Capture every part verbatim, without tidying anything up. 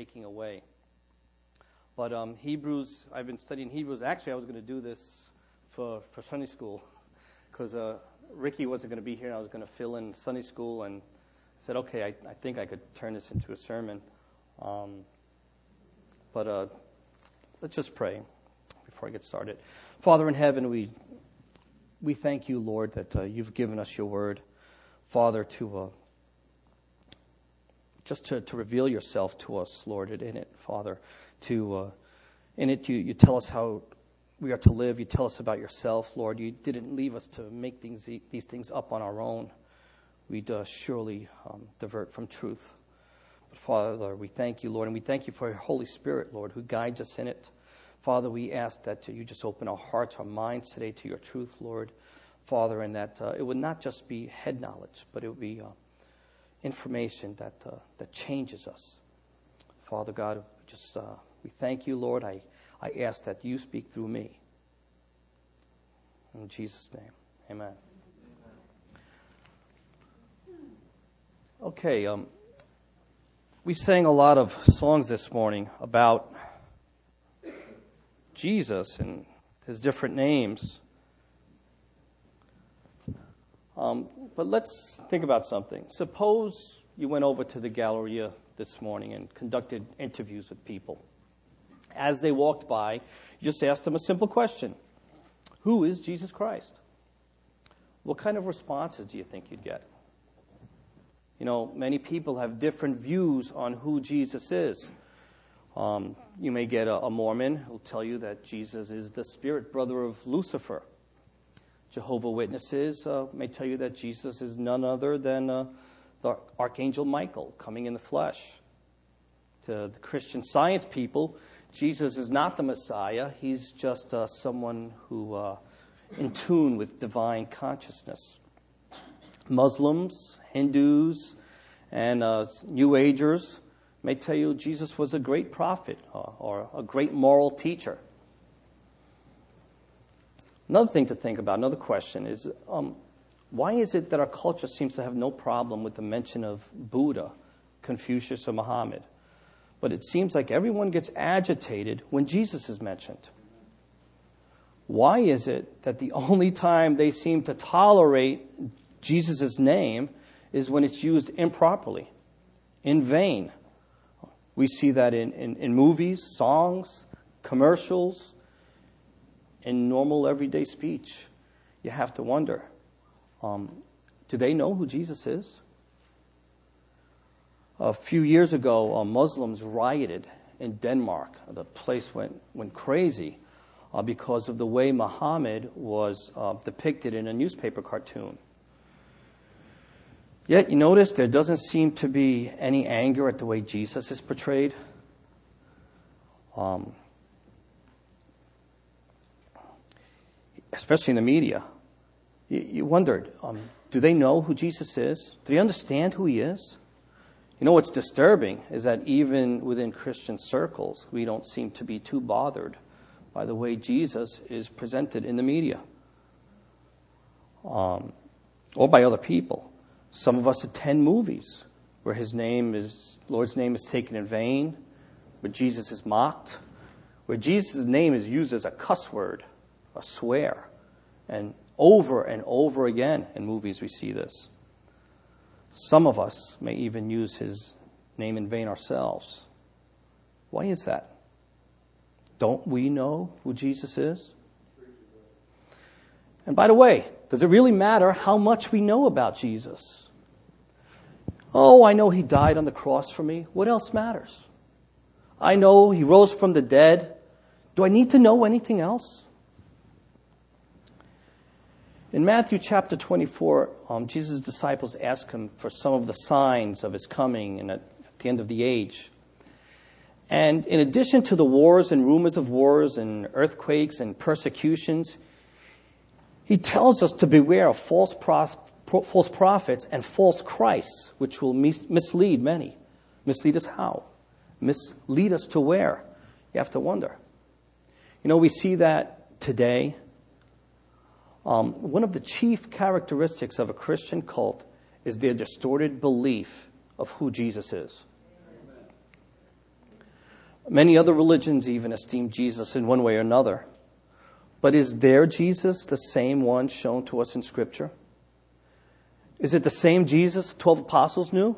Making a way. But um, Hebrews, I've been studying Hebrews. Actually, I was going to do this for, for Sunday school because uh, Ricky wasn't going to be here, and I was going to fill in Sunday school, and I said, okay, I, I think I could turn this into a sermon. Um, but uh, let's just pray before I get started. Father in heaven, we we thank you, Lord, that uh, you've given us your word, Father, to uh, just to, to reveal yourself to us, Lord, in it, Father. To uh, in it, you, you tell us how we are to live. You tell us about yourself, Lord. You didn't leave us to make things, these things up on our own. We'd uh, surely um, divert from truth. But Father, we thank you, Lord, and we thank you for your Holy Spirit, Lord, who guides us in it. Father, we ask that you just open our hearts, our minds today to your truth, Lord, Father, and that uh, it would not just be head knowledge, but it would be uh, information that uh, that changes us. Father God, just uh, we thank you, Lord. I, I ask that you speak through me. In Jesus' name, amen. Okay, um, we sang a lot of songs this morning about Jesus and his different names. Um, but let's think about something. Suppose you went over to the Galleria this morning and conducted interviews with people. As they walked by, you just asked them a simple question. Who is Jesus Christ? What kind of responses do you think you'd get? You know, many people have different views on who Jesus is. Um, you may get a, a Mormon who will tell you that Jesus is the spirit brother of Lucifer. Jehovah's Witnesses uh, may tell you that Jesus is none other than uh, the Archangel Michael coming in the flesh. To the Christian Science people, Jesus is not the Messiah. He's just uh, someone who uh, in tune with divine consciousness. Muslims, Hindus, and uh, New Agers may tell you Jesus was a great prophet uh, or a great moral teacher. Another thing to think about, another question is, um, why is it that our culture seems to have no problem with the mention of Buddha, Confucius, or Muhammad? But it seems like everyone gets agitated when Jesus is mentioned. Why is it that the only time they seem to tolerate Jesus' name is when it's used improperly, in vain? We see that in, in, in movies, songs, commercials, in normal everyday speech. You have to wonder, um, do they know who Jesus is? A few years ago, uh, Muslims rioted in Denmark. The place went, went crazy uh, because of the way Muhammad was uh, depicted in a newspaper cartoon. Yet, you notice there doesn't seem to be any anger at the way Jesus is portrayed. Um, especially in the media. You, you wondered, um, do they know who Jesus is? Do they understand who he is? You know what's disturbing is that even within Christian circles, we don't seem to be too bothered by the way Jesus is presented in the media. Um, or by other people. Some of us attend movies where his name is, Lord's name is taken in vain, where Jesus is mocked, where Jesus' name is used as a cuss word, a swear. And over and over again in movies we see this. Some of us may even use his name in vain ourselves. Why is that? Don't we know who Jesus is? And by the way, does it really matter how much we know about Jesus? Oh, I know he died on the cross for me. What else matters? I know he rose from the dead. Do I need to know anything else? In Matthew chapter twenty-four, um, Jesus' disciples ask him for some of the signs of his coming and at, at the end of the age. And in addition to the wars and rumors of wars and earthquakes and persecutions, he tells us to beware of false, pros- pro- false prophets and false Christs, which will mis- mislead many. Mislead us how? Mislead us to where? You have to wonder. You know, we see that today. Um, one of the chief characteristics of a Christian cult is their distorted belief of who Jesus is. Many other religions even esteem Jesus in one way or another. But is their Jesus the same one shown to us in Scripture? Is it the same Jesus the twelve apostles knew?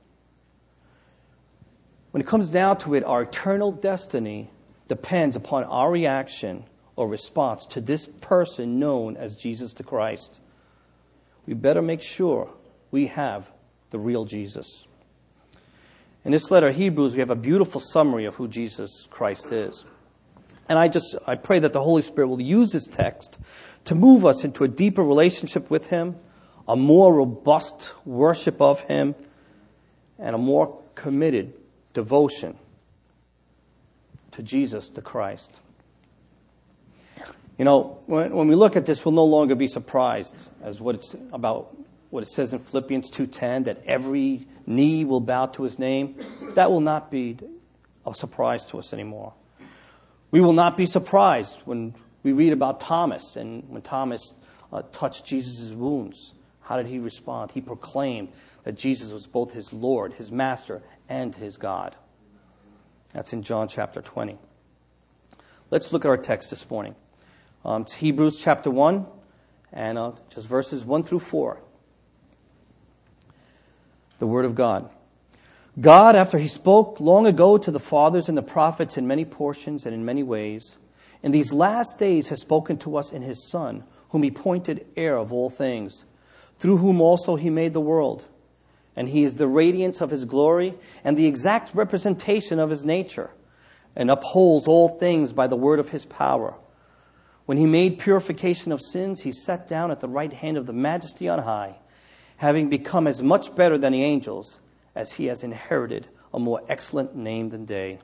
When it comes down to it, our eternal destiny depends upon our reaction or response to this person known as Jesus the Christ. We better make sure we have the real Jesus. In this letter of Hebrews, we have a beautiful summary of who Jesus Christ is. And I just I pray that the Holy Spirit will use this text to move us into a deeper relationship with Him, a more robust worship of Him, and a more committed devotion to Jesus the Christ. You know, when, when we look at this, we'll no longer be surprised as what it's about what it says in Philippians two ten, that every knee will bow to His name. That will not be a surprise to us anymore. We will not be surprised when we read about Thomas, and when Thomas uh, touched Jesus' wounds. How did he respond? He proclaimed that Jesus was both his Lord, his Master, and his God. That's in John chapter twenty. Let's look at our text this morning. Um, it's Hebrews chapter one, and uh, just verses one through four. The Word of God. God, after He spoke long ago to the fathers and the prophets in many portions and in many ways, in these last days has spoken to us in His Son, whom He appointed heir of all things, through whom also He made the world. And He is the radiance of His glory and the exact representation of His nature, and upholds all things by the word of His power. When He made purification of sins, He sat down at the right hand of the Majesty on high, having become as much better than the angels, as He has inherited a more excellent name than they.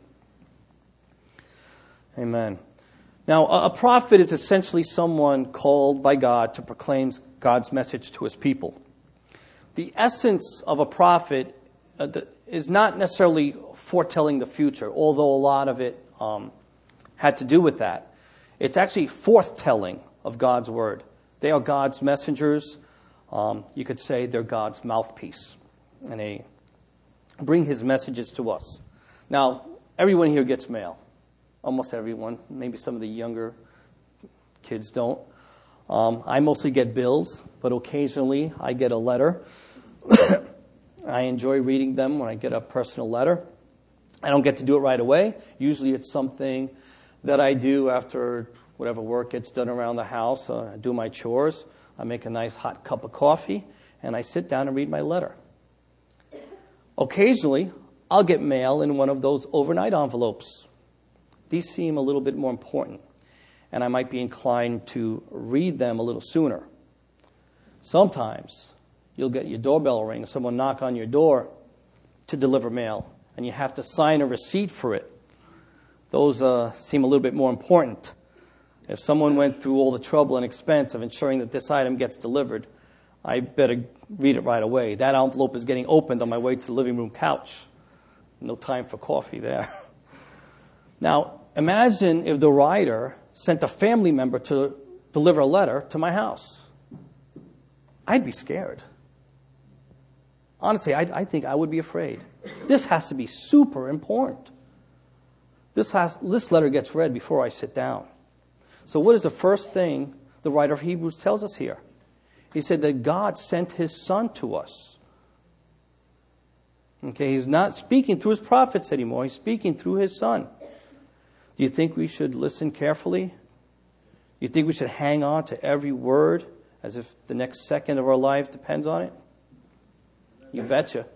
Amen. Now, a prophet is essentially someone called by God to proclaim God's message to His people. The essence of a prophet uh, is not necessarily foretelling the future, although a lot of it um, had to do with that. It's actually forthtelling of God's word. They are God's messengers. Um, you could say they're God's mouthpiece, and they bring His messages to us. Now, everyone here gets mail. Almost everyone. Maybe some of the younger kids don't. Um, I mostly get bills, but occasionally I get a letter. I enjoy reading them when I get a personal letter. I don't get to do it right away. Usually it's something that I do after whatever work gets done around the house. Uh, I do my chores. I make a nice hot cup of coffee, and I sit down and read my letter. Occasionally, I'll get mail in one of those overnight envelopes. These seem a little bit more important, and I might be inclined to read them a little sooner. Sometimes you'll get your doorbell ring, someone knock on your door to deliver mail, and you have to sign a receipt for it. Those uh, seem a little bit more important. If someone went through all the trouble and expense of ensuring that this item gets delivered, I better read it right away. That envelope is getting opened on my way to the living room couch. No time for coffee there. Now, imagine if the writer sent a family member to deliver a letter to my house. I'd be scared. Honestly, I, I think I would be afraid. This has to be super important. This, has, this letter gets read before I sit down. So what is the first thing the writer of Hebrews tells us here? He said that God sent His Son to us. Okay, He's not speaking through His prophets anymore. He's speaking through His Son. Do you think we should listen carefully? Do you think we should hang on to every word as if the next second of our life depends on it? You betcha.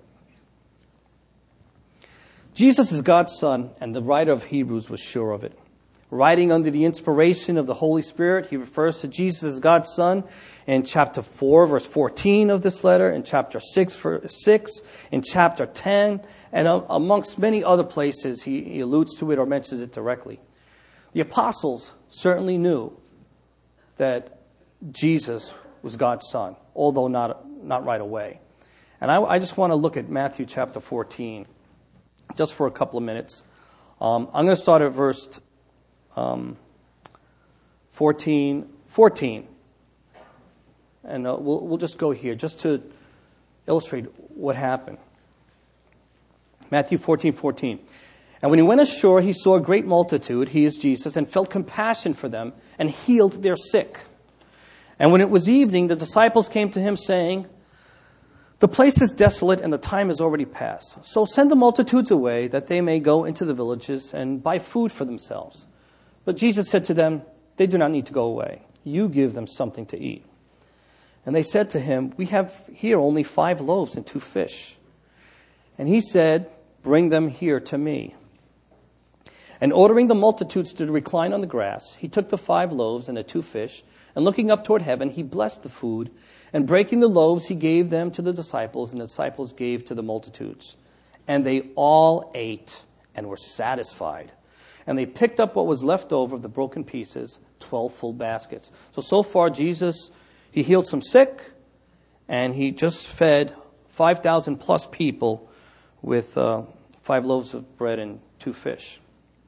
Jesus is God's Son, and the writer of Hebrews was sure of it. Writing under the inspiration of the Holy Spirit, he refers to Jesus as God's Son in chapter four, verse fourteen of this letter, in chapter six, verse six, in chapter ten, and amongst many other places he, he alludes to it or mentions it directly. The apostles certainly knew that Jesus was God's Son, although not, not right away. And I, I just want to look at Matthew chapter fourteen, just for a couple of minutes. Um, I'm going to start at verse Um, fourteen, fourteen. And uh, we'll, we'll just go here just to illustrate what happened. Matthew fourteen, fourteen. And when he went ashore, he saw a great multitude, he is Jesus, and felt compassion for them, and healed their sick. And when it was evening, the disciples came to him, saying, the place is desolate, and the time is already past. So send the multitudes away, that they may go into the villages and buy food for themselves. But Jesus said to them, they do not need to go away. You give them something to eat. And they said to him, we have here only five loaves and two fish. And he said, bring them here to me. And ordering the multitudes to recline on the grass, he took the five loaves and the two fish, and looking up toward heaven, he blessed the food, and breaking the loaves, he gave them to the disciples, and the disciples gave to the multitudes. And they all ate and were satisfied. And they picked up what was left over of the broken pieces, twelve full baskets. So, so far, Jesus, he healed some sick, and he just fed five thousand plus people with uh, five loaves of bread and two fish.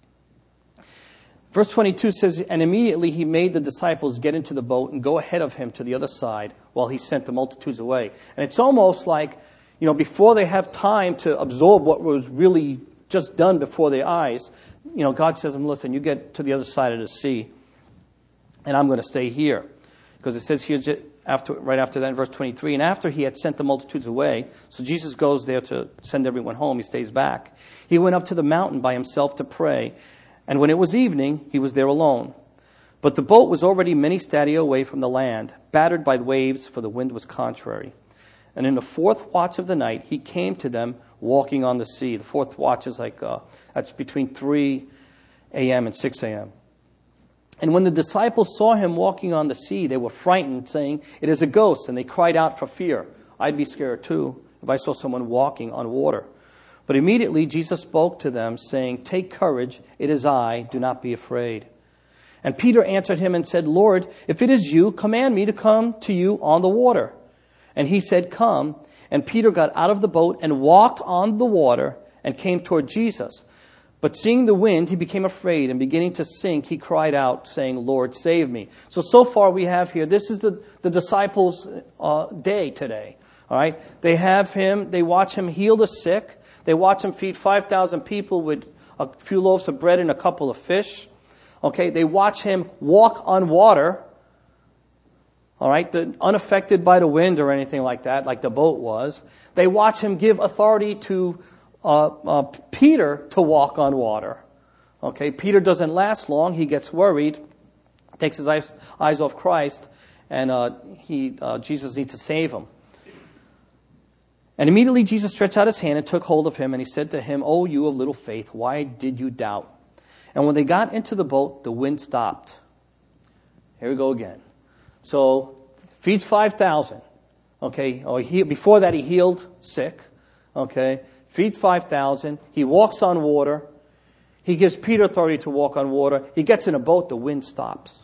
Verse twenty-two says, and immediately he made the disciples get into the boat and go ahead of him to the other side while he sent the multitudes away. And it's almost like, you know, before they have time to absorb what was really just done before their eyes, you know, God says to them, listen, you get to the other side of the sea, and I'm going to stay here. Because it says here, after, right after that in verse twenty-three, and after he had sent the multitudes away, so Jesus goes there to send everyone home, he stays back. He went up to the mountain by himself to pray. And when it was evening, he was there alone. But the boat was already many stadia away from the land, battered by the waves, for the wind was contrary. And in the fourth watch of the night, he came to them walking on the sea. The fourth watch is like, uh, that's between three a.m. and six a.m. And when the disciples saw him walking on the sea, they were frightened, saying, it is a ghost, and they cried out for fear. I'd be scared too if I saw someone walking on water. But immediately Jesus spoke to them, saying, take courage, it is I, do not be afraid. And Peter answered him and said, Lord, if it is you, command me to come to you on the water. And he said, come. And Peter got out of the boat and walked on the water and came toward Jesus. But seeing the wind, he became afraid, and beginning to sink, he cried out, saying, Lord, save me. So, so far we have here, this is the, the disciples' uh, day today. All right? They have him, they watch him heal the sick. They watch him feed five thousand people with a few loaves of bread and a couple of fish. Okay, they watch him walk on water. All right, the, unaffected by the wind or anything like that, like the boat was. They watch him give authority to uh, uh, Peter to walk on water. Okay, Peter doesn't last long. He gets worried, takes his eyes, eyes off Christ, and uh, he uh, Jesus needs to save him. And immediately Jesus stretched out his hand and took hold of him, and he said to him, O you of little faith, why did you doubt? And when they got into the boat, the wind stopped. Here we go again. So, feeds five thousand. Okay, or he, before that he healed sick. Okay, feed five thousand. He walks on water. He gives Peter authority to walk on water. He gets in a boat, the wind stops.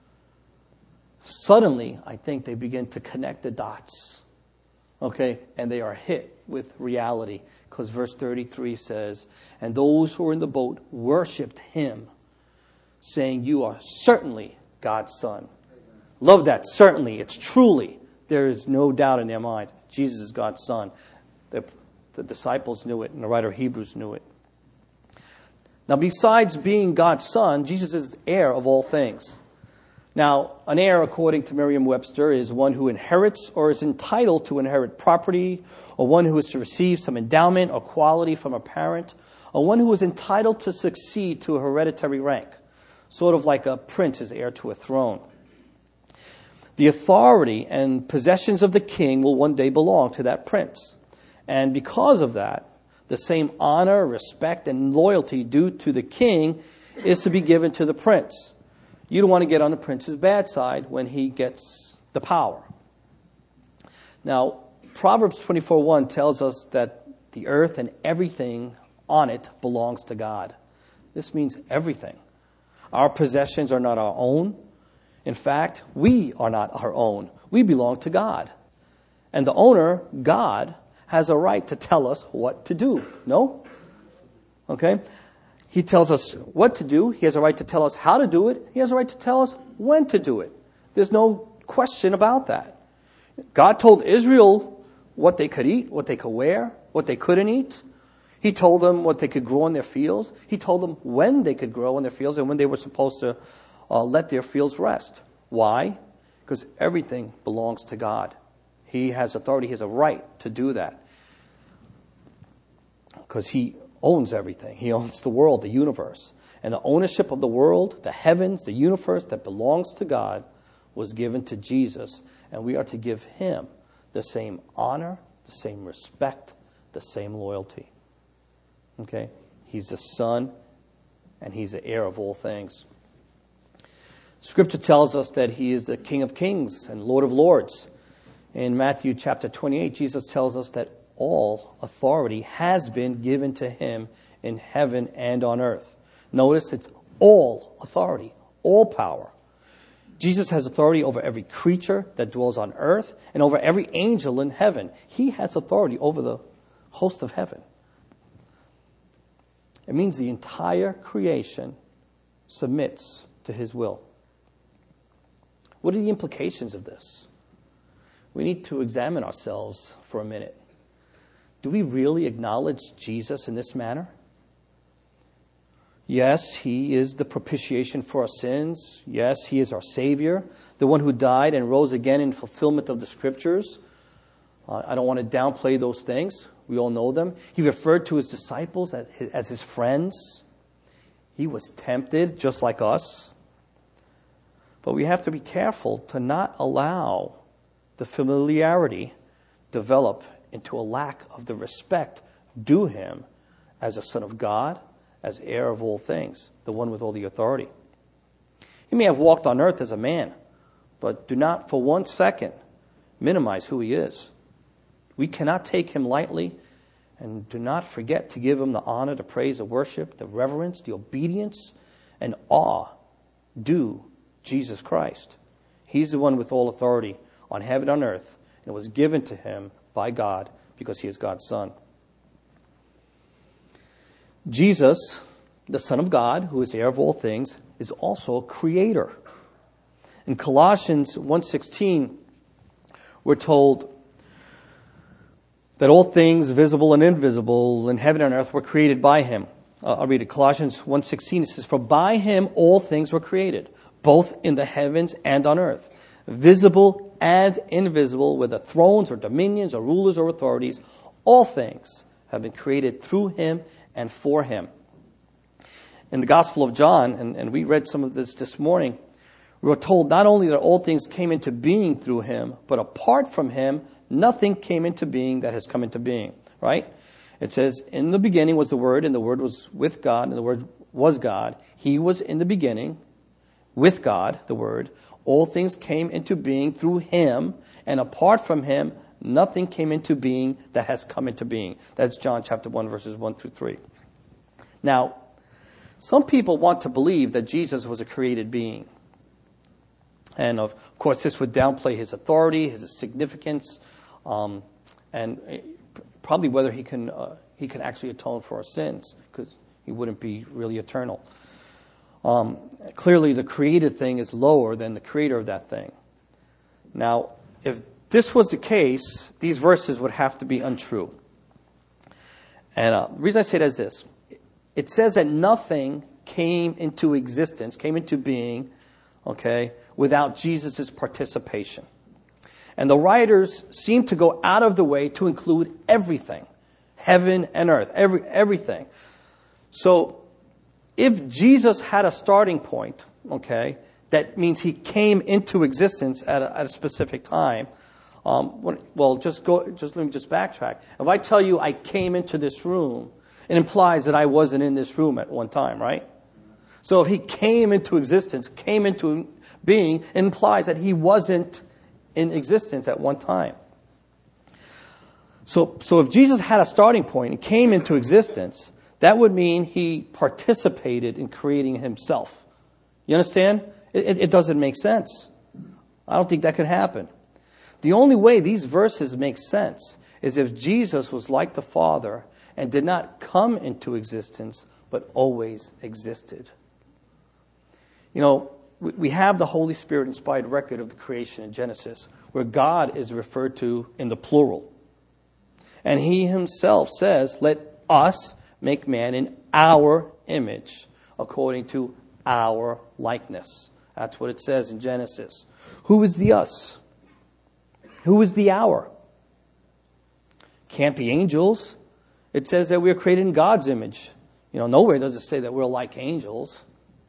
Suddenly, I think they begin to connect the dots. Okay, and they are hit with reality, because verse thirty-three says, and those who were in the boat worshipped him, saying, you are certainly God's son. Amen. Love that, certainly, it's truly. There is no doubt in their mind. Jesus is God's son. The, the disciples knew it, and the writer of Hebrews knew it. Now, besides being God's son, Jesus is heir of all things. Now, an heir, according to Merriam-Webster, is one who inherits or is entitled to inherit property, or one who is to receive some endowment or quality from a parent, or one who is entitled to succeed to a hereditary rank, sort of like a prince is heir to a throne. The authority and possessions of the king will one day belong to that prince. And because of that, the same honor, respect, and loyalty due to the king is to be given to the prince. You don't want to get on the prince's bad side when he gets the power. Now, Proverbs twenty-four one tells us that the earth and everything on it belongs to God. This means everything. Our possessions are not our own. In fact, we are not our own. We belong to God. And the owner, God, has a right to tell us what to do. No? Okay? He tells us what to do. He has a right to tell us how to do it. He has a right to tell us when to do it. There's no question about that. God told Israel what they could eat, what they could wear, what they couldn't eat. He told them what they could grow in their fields. He told them when they could grow in their fields and when they were supposed to uh, let their fields rest. Why? Because everything belongs to God. He has authority. He has a right to do that. Because he owns everything. He owns the world, the universe. And the ownership of the world, the heavens, the universe that belongs to God was given to Jesus. And we are to give him the same honor, the same respect, the same loyalty. Okay? He's the Son, and he's the heir of all things. Scripture tells us that he is the King of kings and Lord of lords. In Matthew chapter twenty-eight, Jesus tells us that all authority has been given to him in heaven and on earth. Notice it's all authority, all power. Jesus has authority over every creature that dwells on earth and over every angel in heaven. He has authority over the host of heaven. It means the entire creation submits to his will. What are the implications of this? We need to examine ourselves for a minute. Do we really acknowledge Jesus in this manner? Yes, he is the propitiation for our sins. Yes, he is our Savior, the one who died and rose again in fulfillment of the Scriptures. Uh, I don't want to downplay those things. We all know them. He referred to his disciples as his, as his friends. He was tempted just like us. But we have to be careful to not allow the familiarity develop into a lack of the respect due him as a Son of God, as heir of all things, the one with all the authority. He may have walked on earth as a man, but do not for one second minimize who he is. We cannot take him lightly, and do not forget to give him the honor, the praise, the worship, the reverence, the obedience, and awe due Jesus Christ. He's the one with all authority on heaven and on earth, and it was given to him by God because he is God's Son. Jesus, the Son of God, who is heir of all things, is also a creator. In Colossians one sixteen, we're told that all things, visible and invisible, in heaven and earth, were created by him. Uh, I'll read it. Colossians one sixteen, it says, "For by him all things were created, both in the heavens and on earth, visible and invisible, whether thrones or dominions or rulers or authorities. All things have been created through him and for him." In the Gospel of John, and, and we read some of this this morning, we were told not only that all things came into being through him, but apart from him, nothing came into being that has come into being. Right? It says, "In the beginning was the Word, and the Word was with God, and the Word was God. He was in the beginning with God, the Word. All things came into being through him, and apart from him, nothing came into being that has come into being." That's John chapter one, verses one through three. Now, some people want to believe that Jesus was a created being. And of course, this would downplay his authority, his significance, um, and probably whether he can uh, he can actually atone for our sins, because he wouldn't be really eternal. Um, clearly, the created thing is lower than the creator of that thing. Now, if this was the case, these verses would have to be untrue. And uh, the reason I say that is this. It says that nothing came into existence, came into being, okay, without Jesus' participation. And the writers seem to go out of the way to include everything, heaven and earth, every everything. So, if Jesus had a starting point, okay, that means he came into existence at a, at a specific time. Um, when, well, just go. Just let me just backtrack. If I tell you I came into this room, it implies that I wasn't in this room at one time, right? So if he came into existence, came into being, it implies that he wasn't in existence at one time. So, so if Jesus had a starting point and came into existence, that would mean he participated in creating himself. You understand? It, it doesn't make sense. I don't think that could happen. The only way these verses make sense is if Jesus was like the Father and did not come into existence, but always existed. You know, we, we have the Holy Spirit-inspired record of the creation in Genesis, where God is referred to in the plural. And he himself says, "Let us make man in our image, according to our likeness. That's what it says in Genesis. Who is the us? Who is the our? Can't be angels. It says that we're created in God's image. You know, nowhere does it say that we're like angels.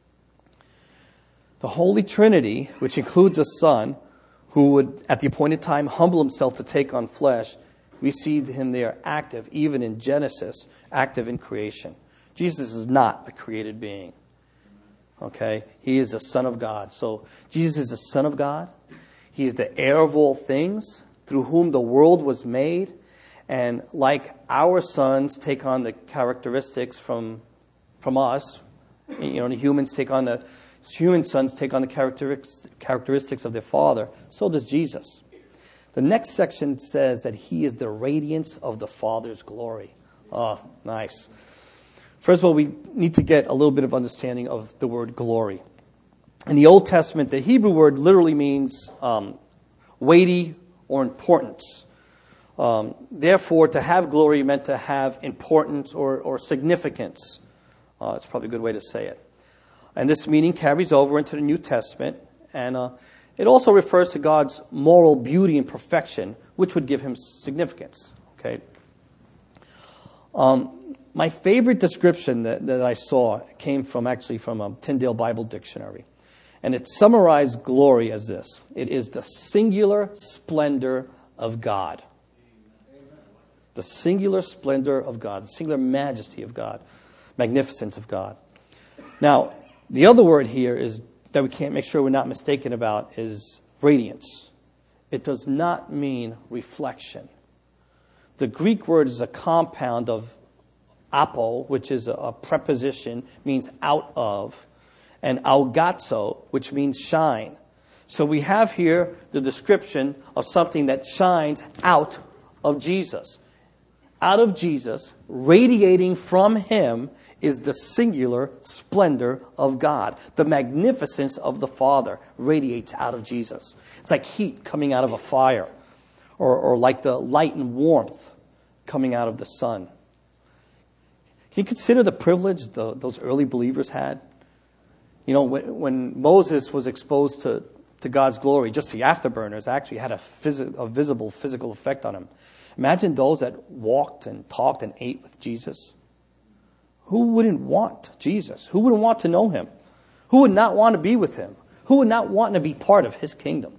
The Holy Trinity, which includes a Son, who would, at the appointed time, humble himself to take on flesh, we see him there active, even in Genesis, active in creation. Jesus is not a created being. Okay? He is the Son of God. So, Jesus is the Son of God. He is the heir of all things, through whom the world was made. And like our sons take on the characteristics from, from us, you know, the humans take on the human sons take on the characteristics of their father, so does Jesus. The next section says that he is the radiance of the Father's glory. Oh, nice. First of all, we need to get a little bit of understanding of the word glory. In the Old Testament, the Hebrew word literally means um, weighty or importance. Um, therefore, to have glory meant to have importance or, or significance. Uh, it's probably a good way to say it. And this meaning carries over into the New Testament, and uh, it also refers to God's moral beauty and perfection, which would give him significance. Okay. Um, my favorite description that, that I saw came from actually from a Tyndale Bible Dictionary, and it summarized glory as this: it is the singular splendor of God. The singular splendor of God, the singular majesty of God, magnificence of God. Now, the other word here is that we can't make sure we're not mistaken about is radiance. It does not mean reflection. The Greek word is a compound of apo, which is a preposition, means out of, and augazzo, which means shine. So we have here the description of something that shines out of Jesus. Out of Jesus, radiating from him, is the singular splendor of God. The magnificence of the Father radiates out of Jesus. It's like heat coming out of a fire, or, or like the light and warmth coming out of the sun. Can you consider the privilege the, those early believers had? You know, when, when Moses was exposed to, to God's glory, just the afterburners actually had a, phys- a visible physical effect on him. Imagine those that walked and talked and ate with Jesus. Who wouldn't want Jesus? Who wouldn't want to know him? Who would not want to be with him? Who would not want to be part of his kingdom?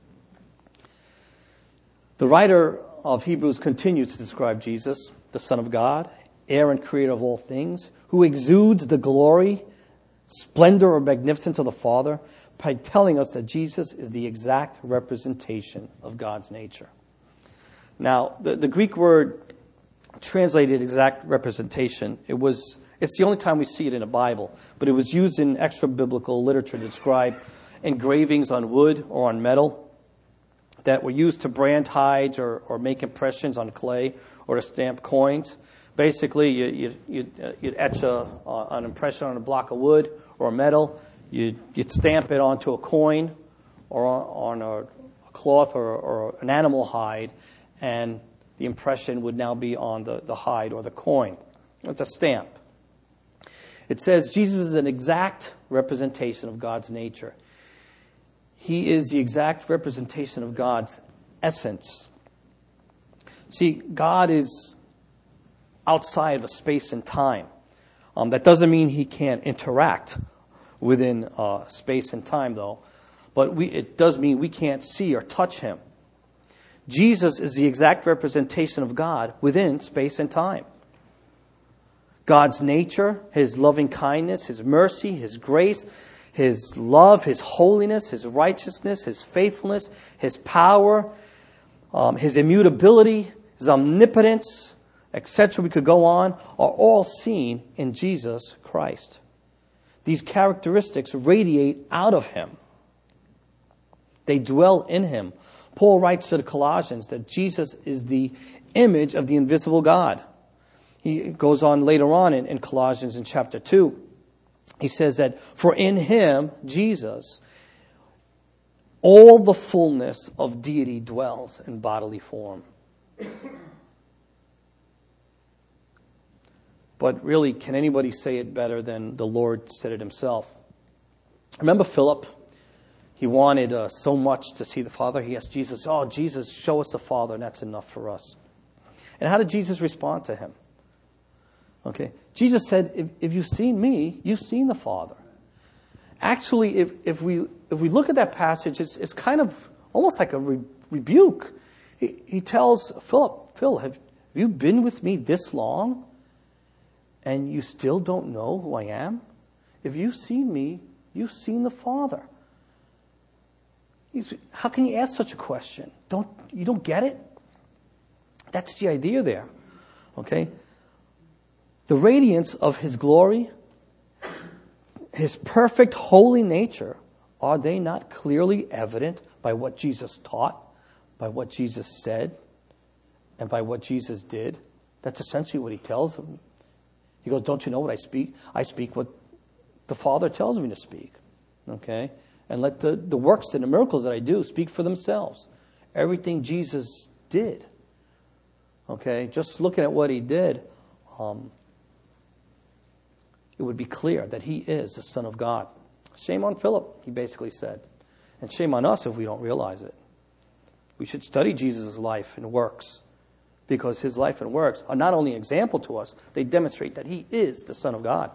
The writer of Hebrews continues to describe Jesus, the Son of God, heir and creator of all things, who exudes the glory, splendor, or magnificence of the Father by telling us that Jesus is the exact representation of God's nature. Now, the, the Greek word translated exact representation, it was it's the only time we see it in a Bible, but it was used in extra biblical literature to describe engravings on wood or on metal that were used to brand hides or, or make impressions on clay or to stamp coins. Basically, you, you, you'd, you'd etch a, uh, an impression on a block of wood or metal, you'd, you'd stamp it onto a coin or on, on a, a cloth or, or an animal hide, and the impression would now be on the, the hide or the coin. It's a stamp. It says Jesus is an exact representation of God's nature. He is the exact representation of God's essence. See, God is outside of a space and time. Um, that doesn't mean he can't interact within uh, space and time, though. But we, it does mean we can't see or touch him. Jesus is the exact representation of God within space and time. God's nature, his loving kindness, his mercy, his grace, his love, his holiness, his righteousness, his faithfulness, his power, um, his immutability, his omnipotence, et cetera, we could go on, are all seen in Jesus Christ. These characteristics radiate out of him. They dwell in him. Paul writes to the Colossians that Jesus is the image of the invisible God. He goes on later on in, in Colossians in chapter two. He says that, for in him, Jesus, all the fullness of deity dwells in bodily form. But really, can anybody say it better than the Lord said it himself? Remember Philip? He wanted uh, so much to see the Father. He asked Jesus, oh, Jesus, show us the Father, and that's enough for us. And how did Jesus respond to him? Okay, Jesus said, if, if you've seen me, you've seen the Father. Actually, if, if we if we look at that passage, it's, it's kind of almost like a re- rebuke. He, he tells Philip, Phil, have you been with me this long, and you still don't know who I am? If you've seen me, you've seen the Father. He's, how can you ask such a question? Don't you don't get it? That's the idea there. Okay? The radiance of his glory, his perfect holy nature, are they not clearly evident by what Jesus taught, by what Jesus said, and by what Jesus did? That's essentially what he tells them. He goes, don't you know what I speak? I speak what the Father tells me to speak. Okay? And let the, the works and the miracles that I do speak for themselves. Everything Jesus did. Okay? Just looking at what he did, um, it would be clear that he is the Son of God. Shame on Philip, he basically said. And shame on us if we don't realize it. We should study Jesus' life and works, because his life and works are not only an example to us, they demonstrate that he is the Son of God.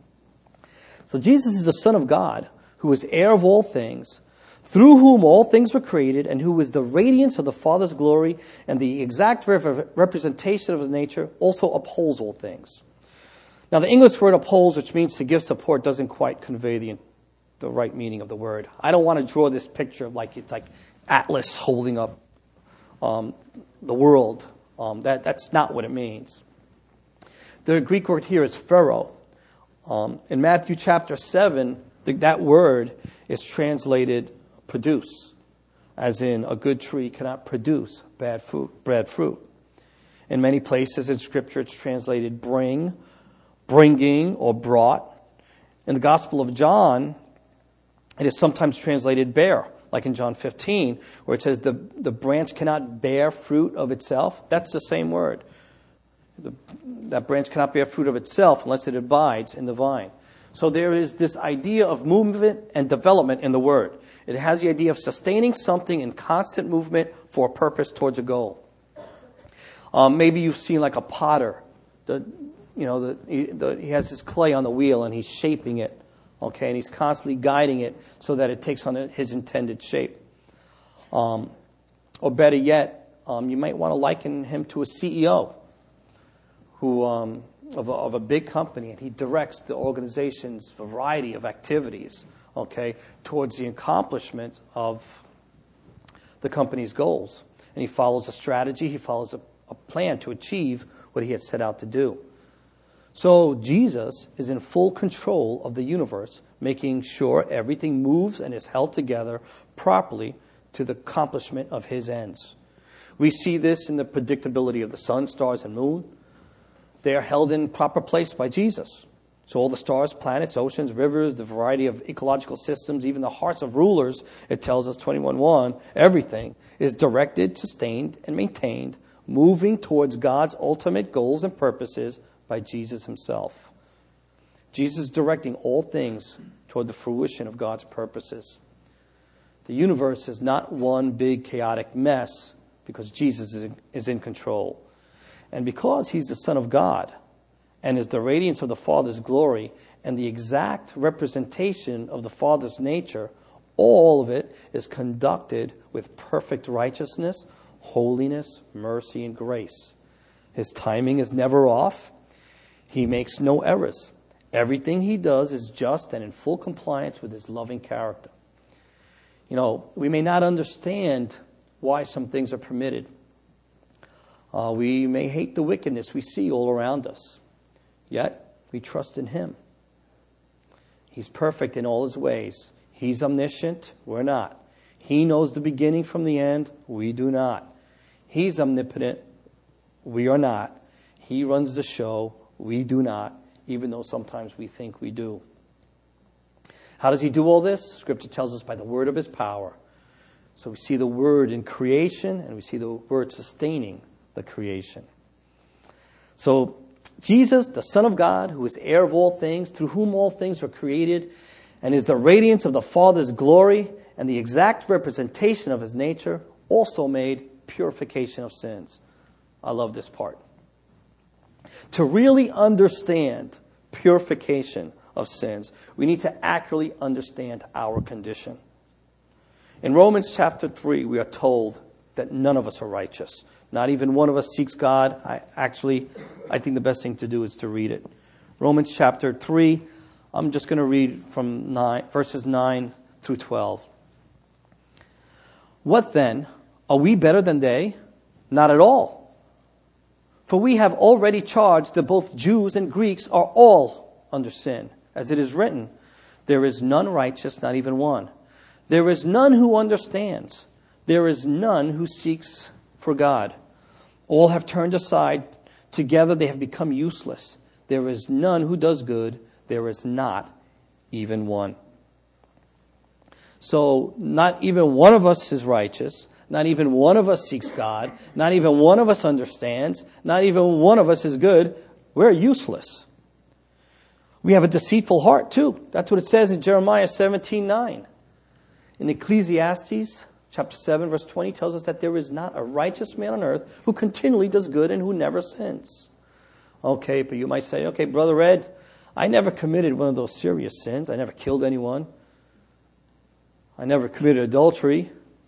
So Jesus is the Son of God, who is heir of all things, through whom all things were created, and who is the radiance of the Father's glory, and the exact rep- representation of his nature, also upholds all things. Now, the English word upholds, which means to give support, doesn't quite convey the, the right meaning of the word. I don't want to draw this picture of like it's like Atlas holding up um, the world. Um, that, that's not what it means. The Greek word here is phero. Um, in Matthew chapter seven, the, that word is translated produce, as in a good tree cannot produce bad fruit. Bad fruit. In many places in Scripture, it's translated bring, bringing, or brought. In the Gospel of John, it is sometimes translated bear, like in John fifteen, where it says the, the branch cannot bear fruit of itself. That's the same word. The, that branch cannot bear fruit of itself unless it abides in the vine. So there is this idea of movement and development in the word. It has the idea of sustaining something in constant movement for a purpose towards a goal. Um, maybe you've seen like a potter. The, you know, the, he, the, he has his clay on the wheel and he's shaping it. Okay, and he's constantly guiding it so that it takes on his intended shape. Um, or better yet, um, you might want to liken him to a C E O who um, of, a, of a big company, and he directs the organization's variety of activities, okay, towards the accomplishment of the company's goals. And he follows a strategy, he follows a, a plan to achieve what he has set out to do. So Jesus is in full control of the universe, making sure everything moves and is held together properly to the accomplishment of his ends. We see this in the predictability of the sun, stars, and moon. They are held in proper place by Jesus. So all the stars, planets, oceans, rivers, the variety of ecological systems, even the hearts of rulers, it tells us twenty-one one, everything is directed, sustained, and maintained, moving towards God's ultimate goals and purposes by Jesus himself. Jesus is directing all things toward the fruition of God's purposes. The universe is not one big chaotic mess because Jesus is in, is in control. And because he's the Son of God and is the radiance of the Father's glory and the exact representation of the Father's nature, all of it is conducted with perfect righteousness, holiness, mercy, and grace. His timing is never off. He makes no errors. Everything he does is just and in full compliance with his loving character. You know, we may not understand why some things are permitted. Uh, we may hate the wickedness we see all around us. Yet, we trust in him. He's perfect in all his ways. He's omniscient. We're not. He knows the beginning from the end. We do not. He's omnipotent. We are not. He runs the show. We do not, even though sometimes we think we do. How does he do all this? Scripture tells us by the word of his power. So we see the word in creation, and we see the word sustaining the creation. So Jesus, the Son of God, who is heir of all things, through whom all things were created, and is the radiance of the Father's glory and the exact representation of his nature, also made purification of sins. I love this part. To really understand purification of sins, we need to accurately understand our condition. In Romans chapter three, we are told that none of us are righteous. Not even one of us seeks God. I actually, I think the best thing to do is to read it. Romans chapter three, I'm just going to read from nine, verses nine through twelve. What then? Are we better than they? Not at all. For we have already charged that both Jews and Greeks are all under sin. As it is written, there is none righteous, not even one. There is none who understands. There is none who seeks for God. All have turned aside. Together they have become useless. There is none who does good. There is not even one. So not even one of us is righteous. Not even one of us seeks God. Not even one of us understands. Not even one of us is good. We're useless. We have a deceitful heart too. That's what it says in Jeremiah seventeen nine. In Ecclesiastes chapter seven verse twenty tells us that there is not a righteous man on earth who continually does good and who never sins. Okay, but you might say, okay, Brother Ed, I never committed one of those serious sins. I never killed anyone. I never committed adultery.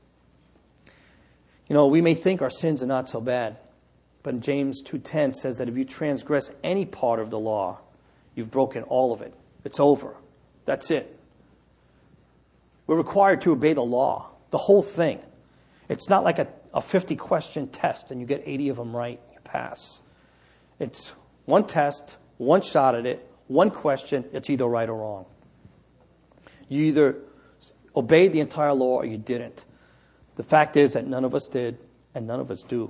You know, we may think our sins are not so bad. But James two ten says that if you transgress any part of the law, you've broken all of it. It's over. That's it. We're required to obey the law, the whole thing. It's not like a, a fifty-question test and you get eighty of them right, you pass. It's one test, one shot at it, one question, it's either right or wrong. You either obeyed the entire law or you didn't. The fact is that none of us did and none of us do.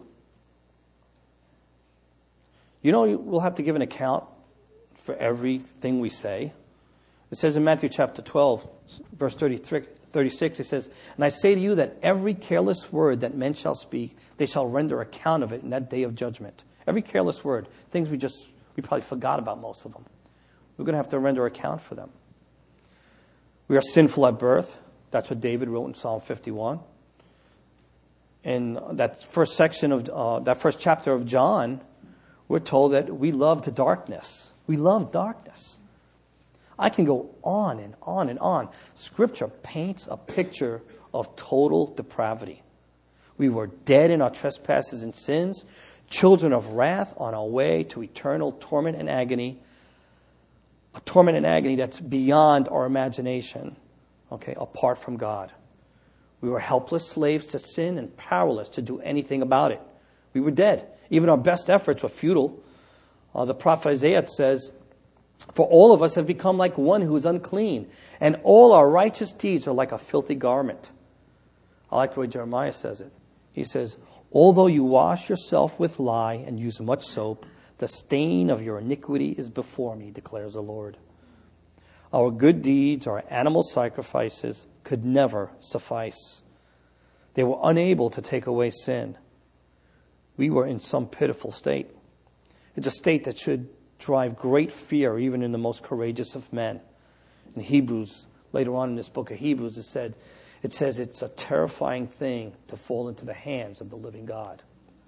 You know, we'll have to give an account for everything we say. It says in Matthew chapter twelve, verse thirty-six, it says, and I say to you that every careless word that men shall speak, they shall render account of it in that day of judgment. Every careless word, things we just, we probably forgot about most of them. We're going to have to render account for them. We are sinful at birth. That's what David wrote in Psalm fifty-one. In that first section of, uh, that first chapter of John, we're told that we loved darkness. We love darkness. I can go on and on and on. Scripture paints a picture of total depravity. We were dead in our trespasses and sins, children of wrath on our way to eternal torment and agony, a torment and agony that's beyond our imagination, okay, apart from God. We were helpless slaves to sin and powerless to do anything about it. We were dead. Even our best efforts were futile. Uh, the prophet Isaiah says, for all of us have become like one who is unclean, and all our righteous deeds are like a filthy garment. I like the way Jeremiah says it. He says, although you wash yourself with lye and use much soap, the stain of your iniquity is before me, declares the Lord. Our good deeds, our animal sacrifices, could never suffice. They were unable to take away sin. We were in some pitiful state. It's a state that should drive great fear even in the most courageous of men. In Hebrews, later on in this book of Hebrews, it said, it says it's a terrifying thing to fall into the hands of the living God.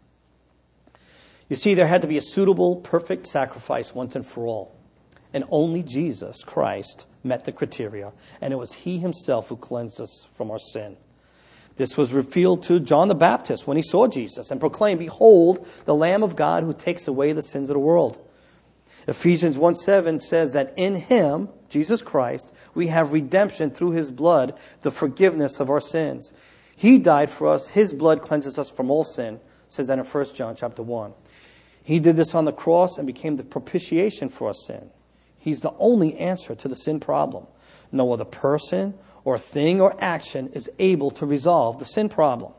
You see, there had to be a suitable, perfect sacrifice once and for all. And only Jesus Christ met the criteria, and it was He Himself who cleansed us from our sin. This was revealed to John the Baptist when he saw Jesus and proclaimed, behold, the Lamb of God who takes away the sins of the world. Ephesians one seven says that in Him, Jesus Christ, we have redemption through His blood, the forgiveness of our sins. He died for us. His blood cleanses us from all sin. It says that in First John chapter one. He did this on the cross and became the propitiation for our sin. He's the only answer to the sin problem. No other person or thing or action is able to resolve the sin problem.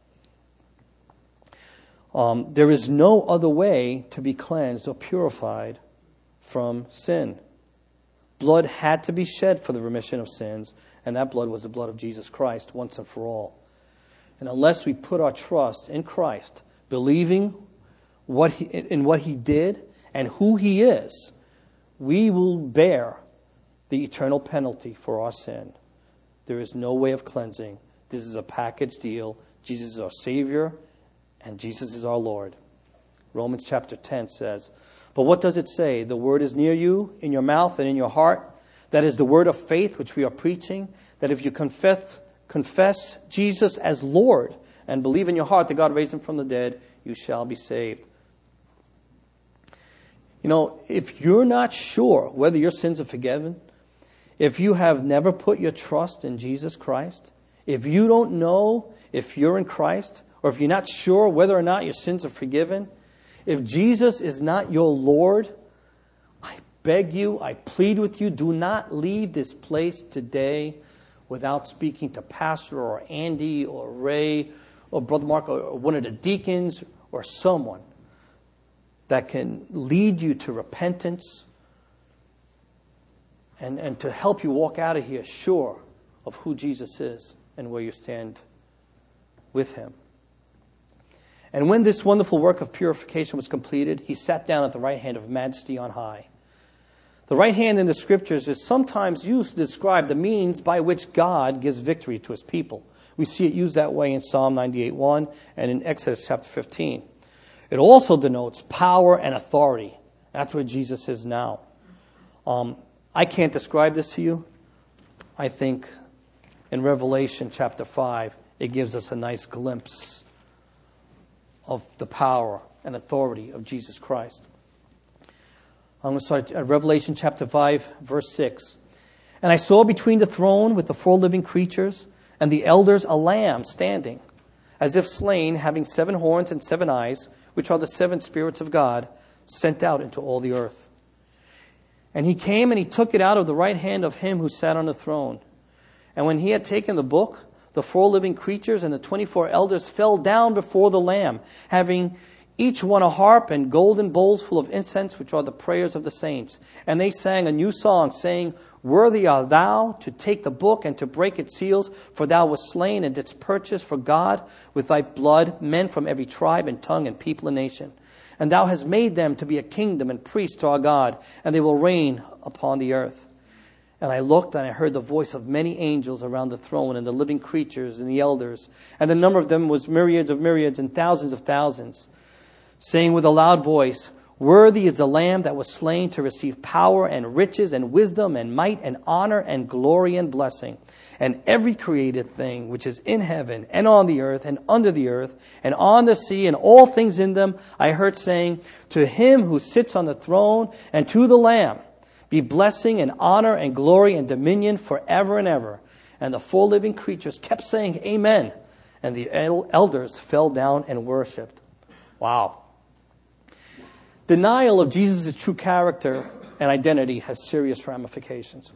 Um, there is no other way to be cleansed or purified from sin. Blood had to be shed for the remission of sins, and that blood was the blood of Jesus Christ once and for all. And unless we put our trust in Christ, believing what he, in what He did and who he is, we will bear the eternal penalty for our sin. There is no way of cleansing. This is a package deal. Jesus is our Savior, and Jesus is our Lord. Romans chapter ten says, but what does it say? The word is near you, in your mouth and in your heart. That is the word of faith which we are preaching, that if you confess, confess Jesus as Lord and believe in your heart that God raised him from the dead, you shall be saved. You know, if you're not sure whether your sins are forgiven, if you have never put your trust in Jesus Christ, if you don't know if you're in Christ, or if you're not sure whether or not your sins are forgiven, if Jesus is not your Lord, I beg you, I plead with you, do not leave this place today without speaking to Pastor or Andy or Ray or Brother Mark or one of the deacons or someone that can lead you to repentance and, and to help you walk out of here sure of who Jesus is and where you stand with him. And when this wonderful work of purification was completed, he sat down at the right hand of majesty on high. The right hand in the scriptures is sometimes used to describe the means by which God gives victory to his people. We see it used that way in Psalm ninety-eight one and in Exodus chapter fifteen. It also denotes power and authority. That's where Jesus is now. Um, I can't describe this to you. I think in Revelation chapter five, it gives us a nice glimpse of the power and authority of Jesus Christ. I'm going to start at Revelation chapter five, verse six. And I saw between the throne with the four living creatures and the elders a lamb standing, as if slain, having seven horns and seven eyes, which are the seven spirits of God, sent out into all the earth. And he came and he took it out of the right hand of him who sat on the throne. And when he had taken the book, the four living creatures and the twenty-four elders fell down before the Lamb, having each one a harp and golden bowls full of incense, which are the prayers of the saints. And they sang a new song, saying, worthy art thou to take the book and to break its seals, for thou wast slain and didst purchase for God with thy blood men from every tribe and tongue and people and nation. And thou hast made them to be a kingdom and priests to our God, and they will reign upon the earth. And I looked and I heard the voice of many angels around the throne and the living creatures and the elders. And the number of them was myriads of myriads and thousands of thousands, saying with a loud voice, worthy is the Lamb that was slain to receive power and riches and wisdom and might and honor and glory and blessing. And every created thing which is in heaven and on the earth and under the earth and on the sea and all things in them, I heard saying, to him who sits on the throne and to the Lamb be blessing and honor and glory and dominion forever and ever. And the four living creatures kept saying, amen. And the elders fell down and worshipped. Wow. Denial of Jesus' true character and identity has serious ramifications.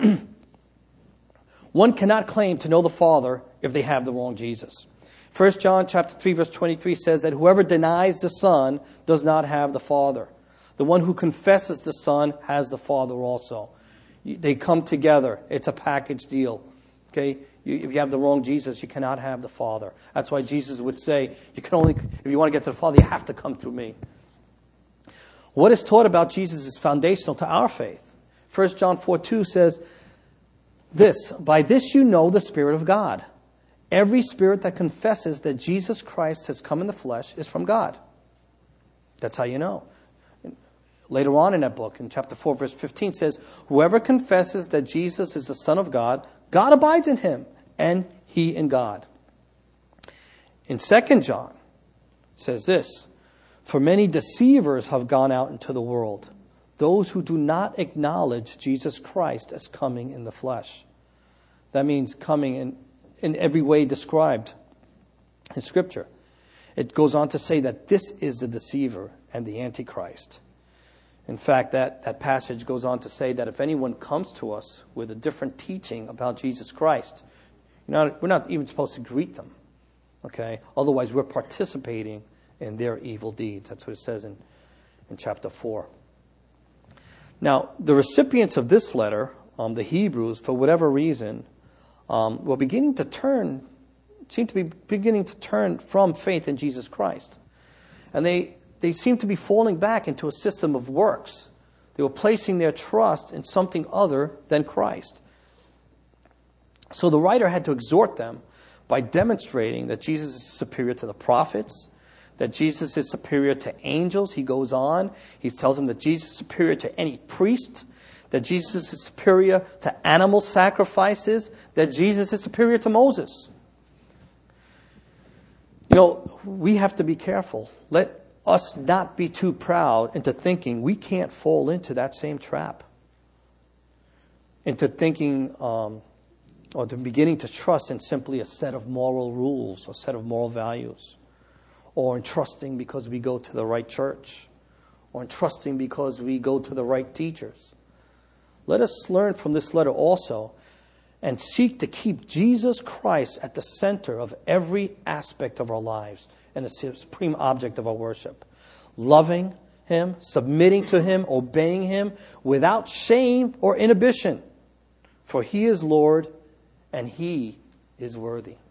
One cannot claim to know the Father if they have the wrong Jesus. First John chapter three, verse twenty-three says that whoever denies the Son does not have the Father. The one who confesses the Son has the Father also. They come together. It's a package deal. Okay? You, if you have the wrong Jesus, you cannot have the Father. That's why Jesus would say, you can only, if you want to get to the Father, you have to come through me. What is taught about Jesus is foundational to our faith. First John four two says this, by this you know the Spirit of God. Every spirit that confesses that Jesus Christ has come in the flesh is from God. That's how you know. Later on in that book, in chapter four, verse fifteen, says, whoever confesses that Jesus is the Son of God, God abides in him, and he in God. In Second John, it says this, for many deceivers have gone out into the world, those who do not acknowledge Jesus Christ as coming in the flesh. That means coming in, in every way described in Scripture. It goes on to say that this is the deceiver and the Antichrist. In fact, that, that passage goes on to say that if anyone comes to us with a different teaching about Jesus Christ, you know, we're not even supposed to greet them. Okay? Otherwise, we're participating in their evil deeds. That's what it says in, in chapter four. Now, the recipients of this letter, um, the Hebrews, for whatever reason, um, were beginning to turn, seemed to be beginning to turn from faith in Jesus Christ. And they they seemed to be falling back into a system of works. They were placing their trust in something other than Christ. So the writer had to exhort them by demonstrating that Jesus is superior to the prophets, that Jesus is superior to angels. He goes on. He tells them that Jesus is superior to any priest, that Jesus is superior to animal sacrifices, that Jesus is superior to Moses. You know, we have to be careful. Let us not be too proud into thinking we can't fall into that same trap. Into thinking, um, or to beginning to trust in simply a set of moral rules, a set of moral values. Or in trusting because we go to the right church. Or in trusting because we go to the right teachers. Let us learn from this letter also and seek to keep Jesus Christ at the center of every aspect of our lives and the supreme object of our worship. Loving Him, submitting to Him, obeying Him without shame or inhibition. For He is Lord and He is worthy.